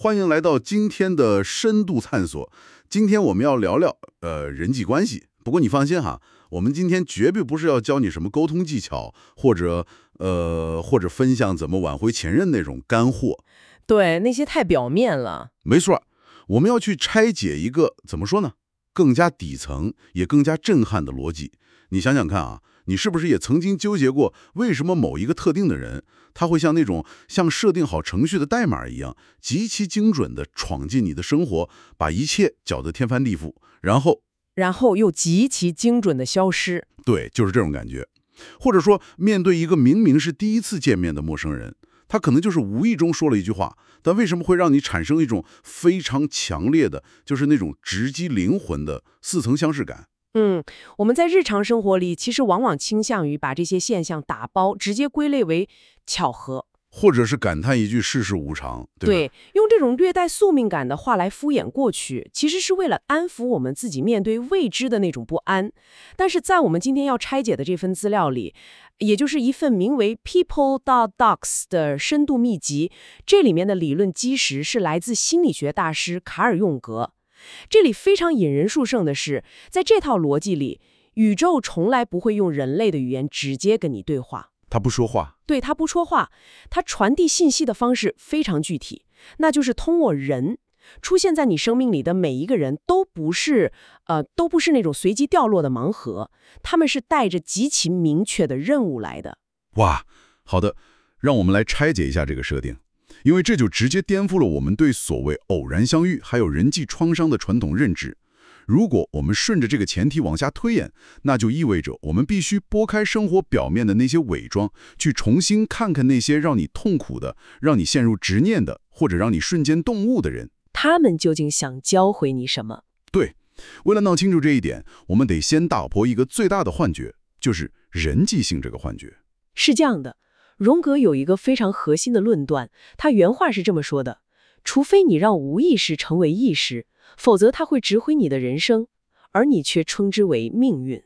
欢迎来到今天的深度探索。今天我们要聊聊人际关系。不过你放心哈，我们今天绝对不是要教你什么沟通技巧，或者分享怎么挽回前任那种干货。 对，那些太表面了。 没错，我们要去拆解一个怎么说呢，更加底层也更加震撼的逻辑。你想想看啊，你是不是也曾经纠结过，为什么某一个特定的人，他会像设定好程序的代码一样，极其精准地闯进你的生活，把一切搅得天翻地覆，然后又极其精准地消失。 对，就是这种感觉。或者说，面对一个明明是第一次见面的陌生人，他可能就是无意中说了一句话，但为什么会让你产生一种非常强烈的，就是那种直击灵魂的似曾相识感？ 我们在日常生活里，其实往往倾向于把这些现象打包，直接归类为巧合， 或者是感叹一句世事无常，对吧？ 用这种略带宿命感的话来敷衍过去，其实是为了安抚我们自己面对未知的那种不安。但是在我们今天要拆解的这份资料里，也就是一份名为 People.Docs 的深度秘籍，这里面的理论基石是来自心理学大师卡尔用格。这里非常引人入胜的是，在这套逻辑里，宇宙从来不会用人类的语言直接跟你对话。 他不说话。 对，他不说话，他传递信息的方式非常具体，那就是通过人。出现在你生命里的每一个人都不是那种随机掉落的盲盒，他们是带着极其明确的任务来的。 哇，好的，让我们来拆解一下这个设定。因为这就直接颠覆了我们对所谓偶然相遇还有人际创伤的传统认知。如果我们顺着这个前提往下推演，那就意味着我们必须拨开生活表面的那些伪装，去重新看看那些让你痛苦的、让你陷入执念的，或者让你瞬间动悟的人， 他们究竟想教会你什么？ 对，为了闹清楚这一点，我们得先打破一个最大的幻觉，就是人际性这个幻觉。 是这样的，荣格有一个非常核心的论断，他原话是这么说的：除非你让无意识成为意识，否则它会指挥你的人生，而你却称之为命运。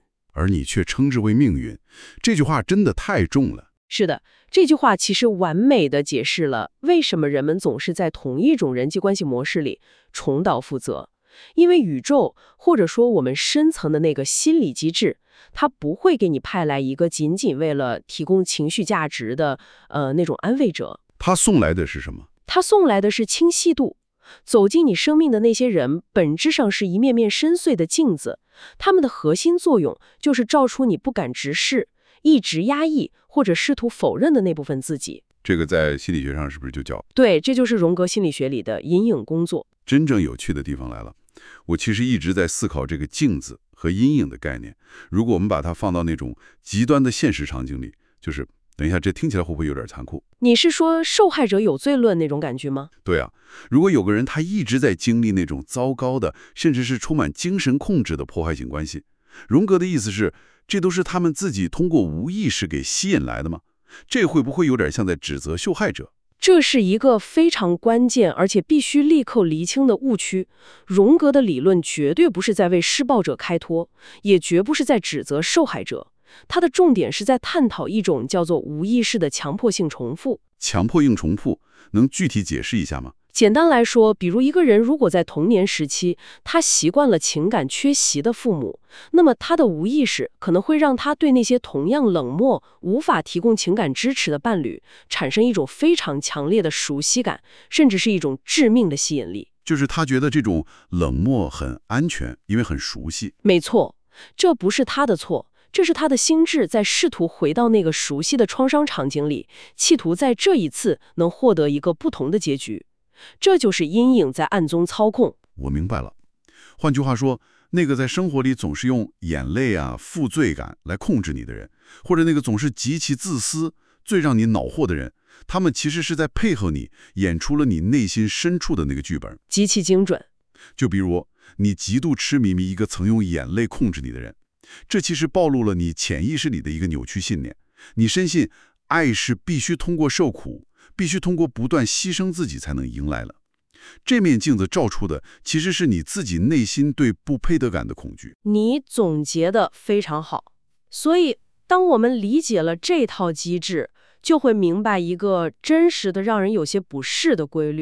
这句话真的太重了。 是的，这句话其实完美地解释了为什么人们总是在同一种人际关系模式里重蹈覆辙。因为宇宙，或者说我们深层的那个心理机制，它不会给你派来一个仅仅为了提供情绪价值的那种安慰者。 他送来的是什么？ 他送来的是清晰度。走进你生命的那些人，本质上是一面面深邃的镜子，他们的核心作用就是照出你不敢直视、一直压抑或者试图否认的那部分自己。 这个在心理学上是不是就叫？ 对，这就是荣格心理学里的阴影工作。 真正有趣的地方来了，我其实一直在思考这个镜子和阴影的概念。如果我们把它放到那种极端的现实场景里，就是等一下，这听起来会不会有点残酷？ 你是说受害者有罪论那种感觉吗？ 对啊，如果有个人他一直在经历那种糟糕的，甚至是充满精神控制的破坏性关系，荣格的意思是，这都是他们自己通过无意识给吸引来的吗？这会不会有点像在指责受害者？ 这是一个非常关键而且必须立刻厘清的误区。荣格的理论绝对不是在为施暴者开脱，也绝不是在指责受害者。它的重点是在探讨一种叫做无意识的强迫性重复。 强迫性重复，能具体解释一下吗？ 简单来说，比如一个人如果在童年时期，他习惯了情感缺席的父母，那么他的无意识可能会让他对那些同样冷漠、无法提供情感支持的伴侣，产生一种非常强烈的熟悉感，甚至是一种致命的吸引力。 就是他觉得这种冷漠很安全，因为很熟悉。 没错，这不是他的错。这是他的心智在试图回到那个熟悉的创伤场景里，企图在这一次能获得一个不同的结局。这就是阴影在暗中操控。 我明白了。换句话说，那个在生活里总是用眼泪啊、负罪感来控制你的人，或者那个总是极其自私、最让你恼火的人，他们其实是在配合你，演出了你内心深处的那个剧本， 极其精准。 就比如，你极度痴迷一个曾用眼泪控制你的人，这其实暴露了你潜意识里的一个扭曲信念。你深信爱是必须通过受苦，必须通过不断牺牲自己才能迎来了。这面镜子照出的其实是你自己内心对不配得感的恐惧。 你总结得非常好。所以，当我们理解了这套机制，就会明白一个真实的让人有些不适的规律，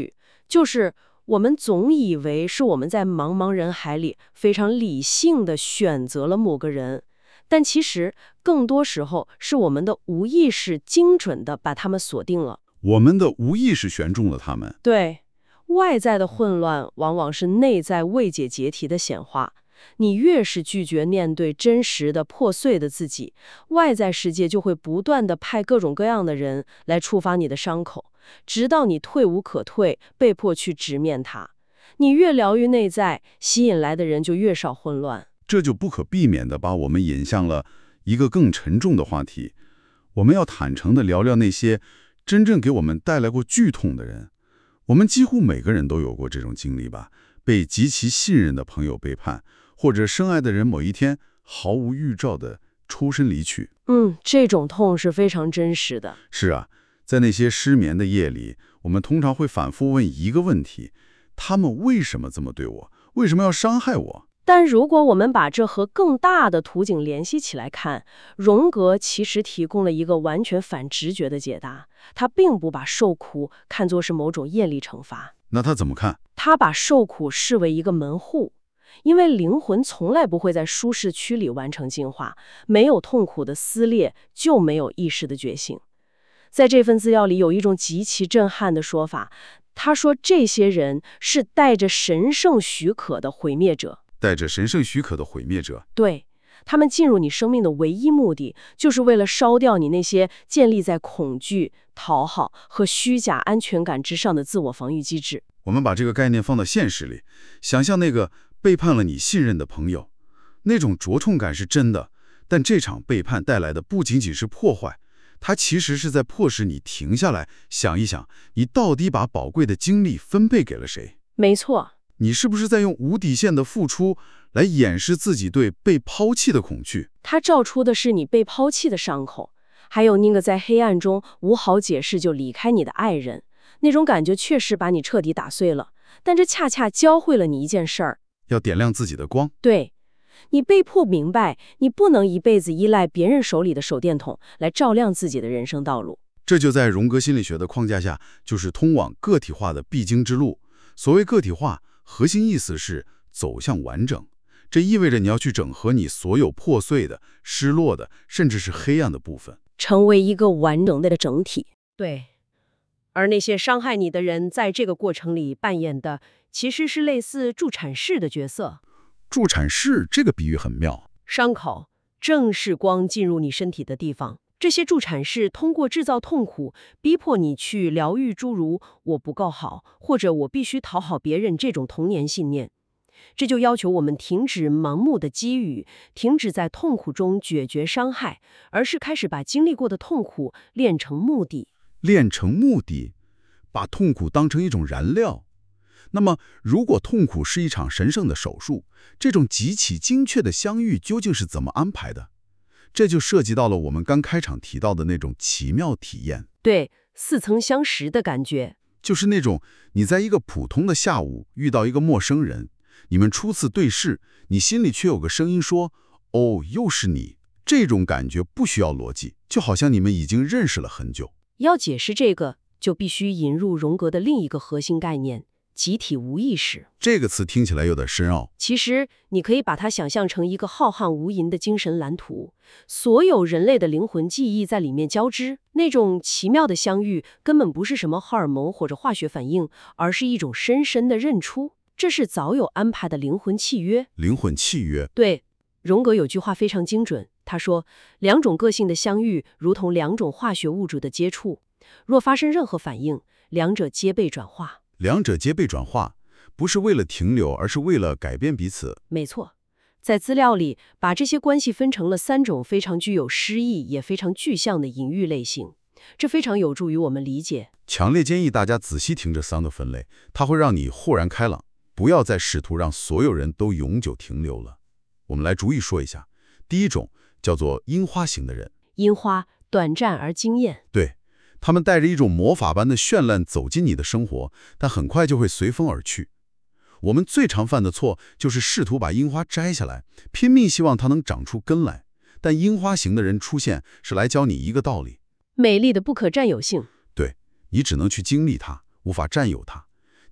就是我们总以为是我们在茫茫人海里非常理性的选择了某个人，但其实更多时候是我们的无意识精准的把他们锁定了。 我们的无意识选中了他们。 对，外在的混乱往往是内在未解结题的显化。你越是拒绝面对真实的破碎的自己，外在世界就会不断的派各种各样的人来触发你的伤口，直到你退无可退，被迫去直面它。你越疗愈内在，吸引来的人就越少混乱。 这就不可避免地把我们引向了一个更沉重的话题。我们要坦诚地聊聊那些真正给我们带来过剧痛的人。我们几乎每个人都有过这种经历吧，被极其信任的朋友背叛，或者深爱的人某一天毫无预兆地抽身离去。 这种痛是非常真实的。 是啊，在那些失眠的夜里，我们通常会反复问一个问题：他们为什么这么对我？为什么要伤害我？ 但如果我们把这和更大的图景联系起来看，荣格其实提供了一个完全反直觉的解答。他并不把受苦看作是某种业力惩罚。 那他怎么看？ 他把受苦视为一个门户，因为灵魂从来不会在舒适区里完成进化，没有痛苦的撕裂，就没有意识的觉醒。在这份资料里有一种极其震撼的说法，他说这些人是带着神圣许可的毁灭者。 带着神圣许可的毁灭者。 对，他们进入你生命的唯一目的，就是为了烧掉你那些建立在恐惧、讨好和虚假安全感之上的自我防御机制。 我们把这个概念放到现实里，想象那个背叛了你信任的朋友，那种灼痛感是真的，但这场背叛带来的不仅仅是破坏，它其实是在迫使你停下来，想一想，你到底把宝贵的精力分配给了谁？ 没错。 你是不是在用无底线的付出来掩饰自己对被抛弃的恐惧？ 它照出的是你被抛弃的伤口，还有那个在黑暗中无好解释就离开你的爱人，那种感觉确实把你彻底打碎了。但这恰恰教会了你一件事儿， 要点亮自己的光。 对，你被迫明白，你不能一辈子依赖别人手里的手电筒来照亮自己的人生道路。 这就在荣格心理学的框架下，就是通往个体化的必经之路。所谓个体化，核心意思是走向完整，这意味着你要去整合你所有破碎的、失落的，甚至是黑暗的部分， 成为一个完整的整体。对，而那些伤害你的人，在这个过程里扮演的，其实是类似助产士的角色。 助产士这个比喻很妙。 伤口正是光进入你身体的地方。这些助产士通过制造痛苦，逼迫你去疗愈诸如我不够好，或者我必须讨好别人这种童年信念。这就要求我们停止盲目的给予，停止在痛苦中解决伤害，而是开始把经历过的痛苦练成目的。 练成目的，把痛苦当成一种燃料。那么，如果痛苦是一场神圣的手术，这种极其精确的相遇究竟是怎么安排的？这就涉及到了我们刚开场提到的那种奇妙体验。 对，似曾相识的感觉。 就是那种你在一个普通的下午遇到一个陌生人，你们初次对视，你心里却有个声音说：“哦，又是你。”这种感觉不需要逻辑，就好像你们已经认识了很久。 要解释这个，就必须引入荣格的另一个核心概念——集体无意识。 这个词听起来有点深奥。 其实，你可以把它想象成一个浩瀚无垠的精神蓝图，所有人类的灵魂记忆在里面交织。那种奇妙的相遇，根本不是什么荷尔蒙或者化学反应，而是一种深深的认出。这是早有安排的灵魂契约。 灵魂契约。 对，荣格有句话非常精准，他说，两种个性的相遇，如同两种化学物质的接触，若发生任何反应，两者皆被转化。 两者皆被转化，不是为了停留，而是为了改变彼此。 没错，在资料里把这些关系分成了3种非常具有诗意也非常具象的隐喻类型，这非常有助于我们理解。 强烈建议大家仔细听这3个分类，它会让你豁然开朗，不要再试图让所有人都永久停留了。我们来逐一说一下。第一种叫做樱花型的人。 樱花短暂而惊艳。 对，他们带着一种魔法般的绚烂走进你的生活，但很快就会随风而去。我们最常犯的错就是试图把樱花摘下来，拼命希望它能长出根来。但樱花型的人出现是来教你一个道理： 美丽的不可占有性。 对，你只能去经历它，无法占有它。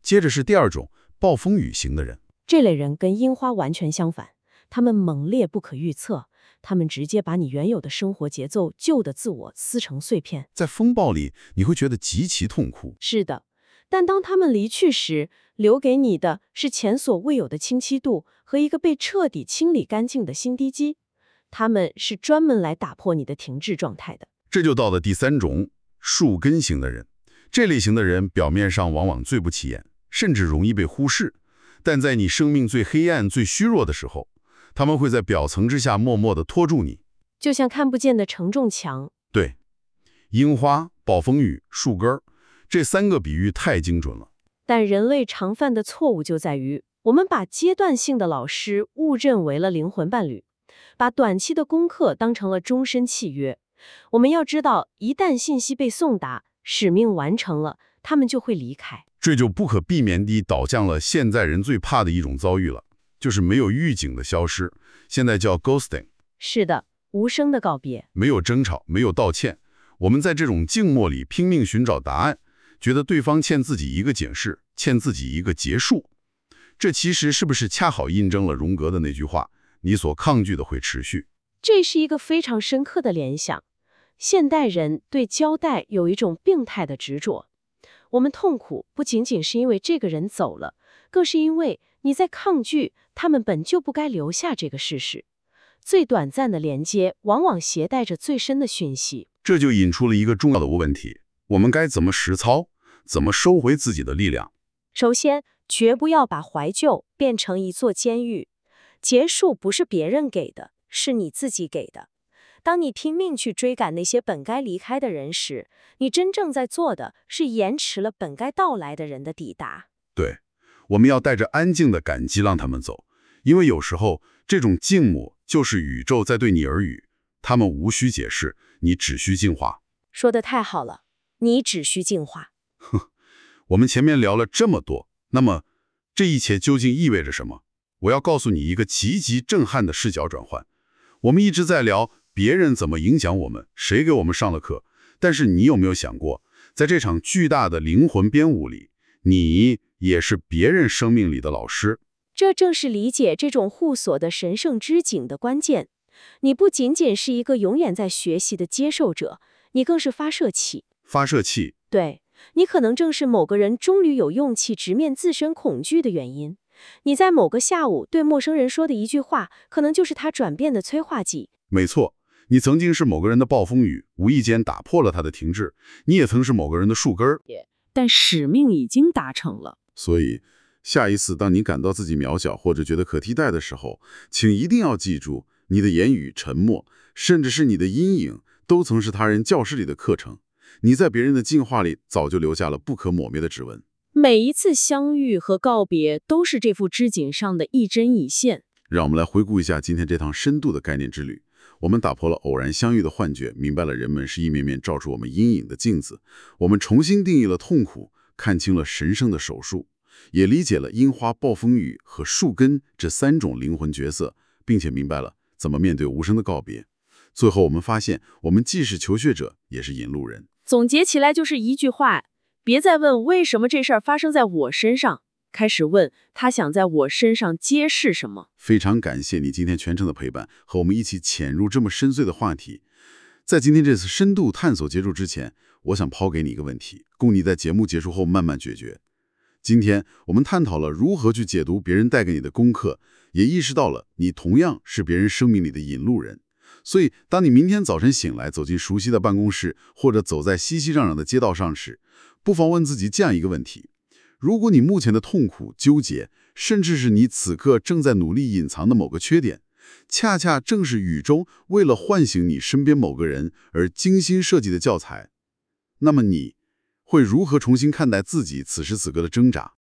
接着是第二种，暴风雨型的人。 这类人跟樱花完全相反，他们猛烈不可预测，他们直接把你原有的生活节奏、旧的自我撕成碎片。 在风暴里，你会觉得极其痛苦。 是的，但当他们离去时，留给你的是前所未有的清晰度和一个被彻底清理干净的新地基。他们是专门来打破你的停滞状态的。 这就到了第三种，树根型的人。这类型的人表面上往往最不起眼，甚至容易被忽视。但在你生命最黑暗、最虚弱的时候，他们会在表层之下默默地拖住你， 就像看不见的承重墙。 对，樱花、暴风雨、树根儿，这三个比喻太精准了。 但人类常犯的错误就在于，我们把阶段性的老师误认为了灵魂伴侣，把短期的功课当成了终身契约。我们要知道，一旦信息被送达，使命完成了，他们就会离开。 这就不可避免地导向了现在人最怕的一种遭遇了，就是没有预警的消失，现在叫 ghosting。 是的，无声的告别。 没有争吵，没有道歉，我们在这种静默里拼命寻找答案，觉得对方欠自己一个解释，欠自己一个结束。这其实是不是恰好印证了荣格的那句话：你所抗拒的会持续？ 这是一个非常深刻的联想。现代人对交代有一种病态的执着。我们痛苦不仅仅是因为这个人走了，更是因为你在抗拒他们本就不该留下这个事实。最短暂的连接往往携带着最深的讯息。 这就引出了一个重要的问题：我们该怎么实操？怎么收回自己的力量？ 首先，绝不要把怀旧变成一座监狱。结束不是别人给的，是你自己给的。当你拼命去追赶那些本该离开的人时，你真正在做的是延迟了本该到来的人的抵达。 对，我们要带着安静的感激让他们走，因为有时候这种静默就是宇宙在对你耳语，他们无需解释，你只需净化。 说得太好了，你只需净化。 我们前面聊了这么多，那么这一切究竟意味着什么？我要告诉你一个极其震撼的视角转换。我们一直在聊别人怎么影响我们，谁给我们上了课，但是你有没有想过，在这场巨大的灵魂编舞里，你也是别人生命里的老师。 这正是理解这种互锁的神圣之井的关键。你不仅仅是一个永远在学习的接受者，你更是发射器。 发射器。 对，你可能正是某个人终于有勇气直面自身恐惧的原因。你在某个下午对陌生人说的一句话，可能就是他转变的催化剂。 没错，你曾经是某个人的暴风雨，无意间打破了他的停滞；你也曾是某个人的树根儿， 但使命已经达成了。 所以，下一次当你感到自己渺小或者觉得可替代的时候，请一定要记住，你的言语、沉默，甚至是你的阴影，都曾是他人教室里的课程。你在别人的进化里早就留下了不可抹灭的指纹。 每一次相遇和告别，都是这副织锦上的一针一线。 让我们来回顾一下今天这趟深度的概念之旅。我们打破了偶然相遇的幻觉，明白了人们是一面面照出我们阴影的镜子。我们重新定义了痛苦，看清了神圣的手术，也理解了樱花、暴风雨和树根这三种灵魂角色，并且明白了怎么面对无声的告别。最后，我们发现，我们既是求学者，也是引路人。 总结起来就是一句话：别再问为什么这事儿发生在我身上，开始问他想在我身上揭示什么。 非常感谢你今天全程的陪伴，和我们一起潜入这么深邃的话题。在今天这次深度探索结束之前，我想抛给你一个问题，供你在节目结束后慢慢解决。今天我们探讨了如何去解读别人带给你的功课，也意识到了你同样是别人生命里的引路人。所以，当你明天早晨醒来，走进熟悉的办公室，或者走在熙熙攘攘的街道上时，不妨问自己这样一个问题：如果你目前的痛苦、纠结，甚至是你此刻正在努力隐藏的某个缺点，恰恰正是宇宙为了唤醒你身边某个人而精心设计的教材，那么你会如何重新看待自己此时此刻的挣扎？